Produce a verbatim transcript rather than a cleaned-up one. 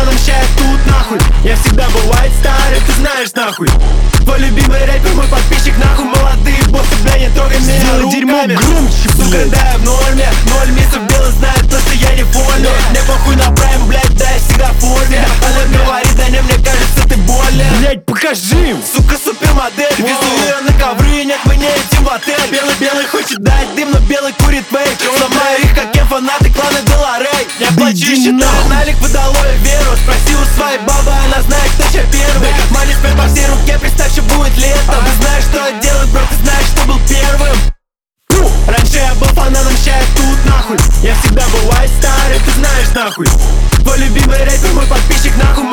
фанатом, ща я тут нахуй. Я всегда бывает старый, ты знаешь нахуй. Твой любимый рэпер, мой подписчик нахуй. Молодые боссы, бля, не трогай меня сделай руками. дерьмо громче, Сука, блядь. да, я в норме. Ноль месяцев белый знает то, что я не вольный. Мне похуй на прайм, блядь, да, я всегда в форме. Она говорит, да не, мне кажется, ты болен. Блядь, покажи им. Сука, супермодель, везу ее на ковры, нет, мы не идем в отель. Белый-белый хочет дать дым, но белый курит вейп. Сломаю их, как я фанаты клана Деларей. Я плачу, считаю налик, выдалой веру. Спроси у своей бабы, она знает, кто чья первый. Мани спят по всей руке, представь, что будет лето. Ты знаешь, что я делаю, бро, ты знаешь, что был первым. Раньше я был фанатом, ща я тут нахуй. Я всегда бывает старый, ты знаешь нахуй. Твой любимый рэпер, мой подписчик нахуй.